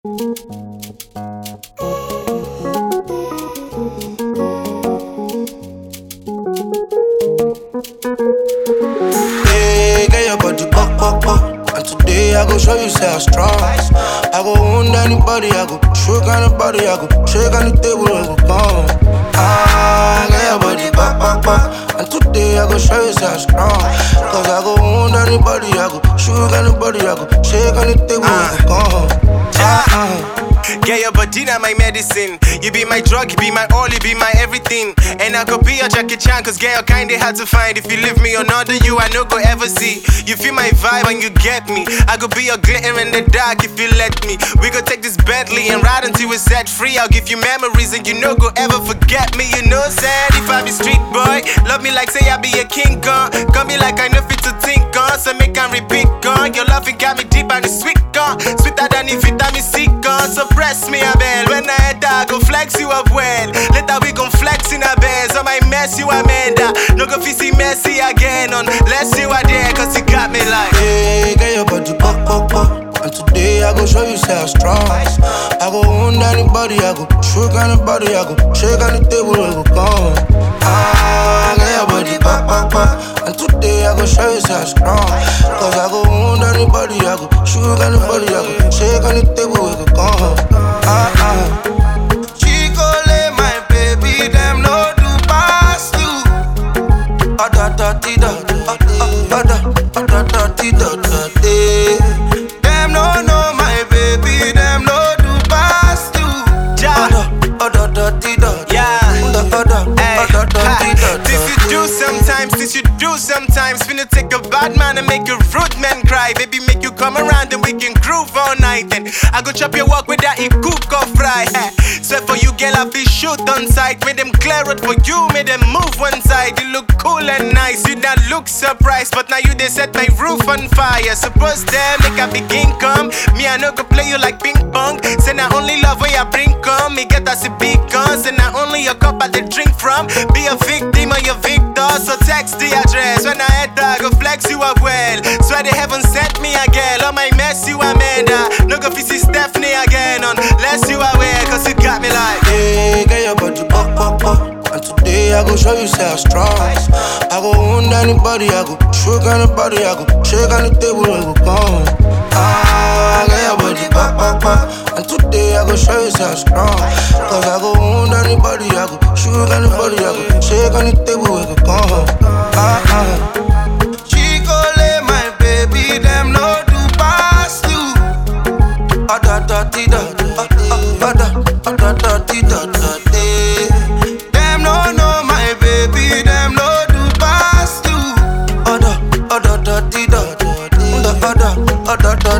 Hey, get your body pop. And today I go show you say I'm strong. I go wound anybody, I go shook anybody, I go shake on the table, I go come. Get your body pop. And today I go show you say I'm strong. Cause I go wound anybody, I go shook anybody, I go shake on the table, I go come. Get your body now my medicine. You be my drug, you be my all, you be my everything. And I could be your Jackie Chan, cause get your kinda hard to find. If you leave me or not, you I no go ever see. You feel my vibe when you get me. I could be your glitter in the dark if you let me. We go take this Bentley and ride until we're set free. I'll give you memories and you no go ever forget me. You know sad if I be street boy. Love me like say I be a king gun. Got me like I know fit to think on. So make and repeat gun. Your loving got me deep and it's sweet gun. Sweeter than if vitamin C gun. So press me a bell. When I enter, I go flex you up well. Later we gon' flex in a bed. So my mess you Amanda. No go see messy again unless you are there. Cause you got me like hey, get your body pop. And today I go show you say I'm strong. I go wound anybody, I go shook anybody, I go shake on the table, I go come. Get your body pop. And today I go show you say I'm strong. Cause I go wound anybody, I go shook anybody, I go shake on the table, I go come. Chicole, my baby, them no do pass you. Them no know my baby, them no do pass you. This you do sometimes, finna take a bad man and make a rude man cry. Baby, make you come around and we can groove all night. And I go chop your walk with that it cook or fry. So for you, girl, I feel shoot on sight. Made them clear it for you, made them move one side. You look cool and nice, you not look surprised. But now you they set my roof on fire. Suppose them make a begin come. Me, I no go play you like ping pong. Say not only love when you bring come. Me get us a big guns. And not only your cup I they drink from. Be a victim or your victor. So text the address. When I enter, I go flex you up well. Swear they haven't sent me a girl. On my mess you Amanda. No go see Stephanie again. Unless you aware, cause you got me like hey, get your body pop. And today I go show you say I'm strong. I go wound anybody, I go shook anybody, I go shake on the table, I go come. Get your body pop. And today I go show you say I'm strong. Cause I go wound anybody, I go shook anybody, I go shake on the table, I go come. Chicole, my baby, them no do pass you. Them no know my baby, them no do pass you.